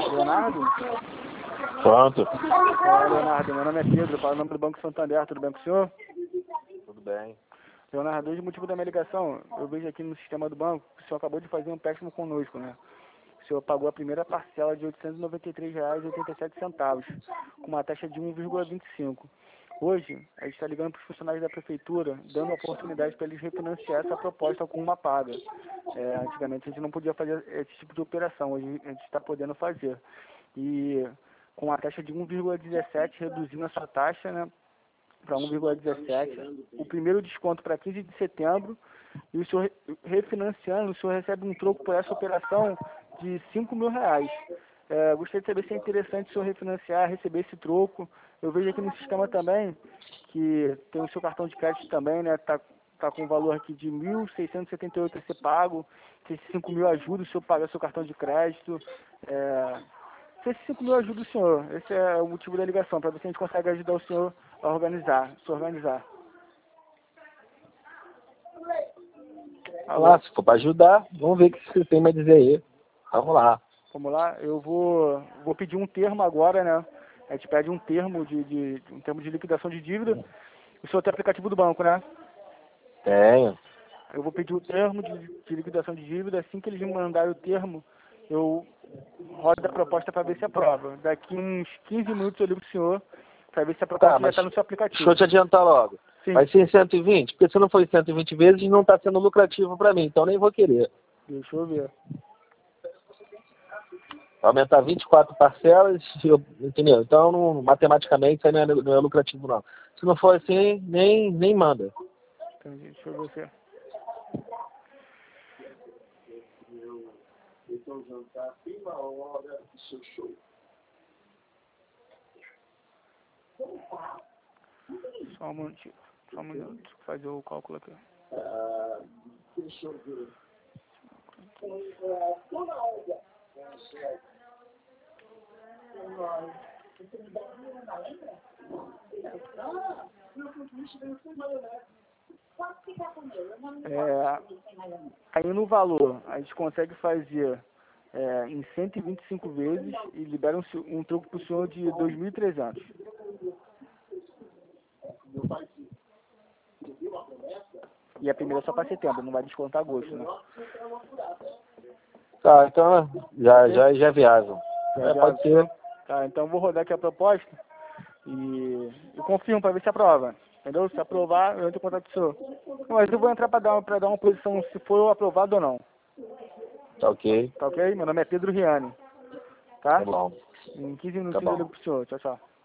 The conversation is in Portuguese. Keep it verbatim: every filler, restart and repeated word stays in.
Leonardo? Pronto. Olá, Leonardo. Meu nome é Pedro, falo em nome do Banco Santander. Tudo bem com o senhor? Tudo bem. Leonardo, hoje o motivo da minha ligação, eu vejo aqui no sistema do banco que o senhor acabou de fazer um empréstimo conosco, né? O senhor pagou a primeira parcela de oitocentos e noventa e três reais e oitenta e sete centavos, com uma taxa de um vírgula vinte e cinco. Hoje, a gente está ligando para os funcionários da prefeitura, dando a oportunidade para eles refinanciar essa proposta com uma paga. É, antigamente a gente não podia fazer esse tipo de operação, hoje a gente está podendo fazer. E com a taxa de um vírgula dezessete, reduzindo a sua taxa, né, para um vírgula dezessete, o primeiro desconto para quinze de setembro, e o senhor refinanciando, o senhor recebe um troco por essa operação de cinco mil reais. É, gostaria de saber se é interessante o senhor refinanciar, receber esse troco. Eu vejo aqui no sistema também que tem o seu cartão de crédito também, né? Tá, tá com um valor aqui de mil seiscentos e setenta e oito reais a ser pago. Se esses cinco mil ajuda o senhor a pagar seu cartão de crédito. É, se esses cinco mil ajuda o senhor, esse é o motivo da ligação, para ver se a gente consegue ajudar o senhor a organizar, se organizar. Lá, se for para ajudar, vamos ver o que você tem a dizer aí. Vamos lá. Vamos lá, eu vou, vou pedir um termo agora, né? A gente pede um termo de, de, um termo de liquidação de dívida. O senhor tem aplicativo do banco, né? Tenho. Eu vou pedir o termo de, de liquidação de dívida. Assim que eles me mandarem o termo, eu rodo a proposta para ver se aprova. Daqui uns quinze minutos eu ligo para o senhor para ver se a proposta Tá, já mas está no seu deixa aplicativo. eu te adiantar logo. Sim, Vai ser em cento e vinte? Porque se não for em cento e vinte vezes, não está sendo lucrativo para mim, então nem vou querer. deixa eu ver. Aumentar vinte e quatro parcelas, eu, entendeu? Então, não, matematicamente, isso aí não é, não é lucrativo, não. Se não for assim, nem, nem manda. Entendi, deixa eu ver se... Só um minutinho, só um minuto, fazer o cálculo aqui. É, aí no valor, a gente consegue fazer é, em cento e vinte e cinco vezes e libera um, se- um troco para o senhor de dois mil e trezentos. E a primeira é só para setembro, não vai descontar agosto, né? Tá, então já, Ok? já, já viajam. Já, É, já. pode ser. Tá, então eu vou rodar aqui a proposta e eu confirmo para ver se aprova. Entendeu? Se aprovar, eu entro em contato com o senhor. Mas eu vou entrar para dar, para dar uma posição se for aprovado ou não. Tá ok. Tá ok? Meu nome é Pedro Riani. Tá Tá? bom. Em quinze Tá minutinhos eu bom. ligo pro senhor. Tchau, tchau.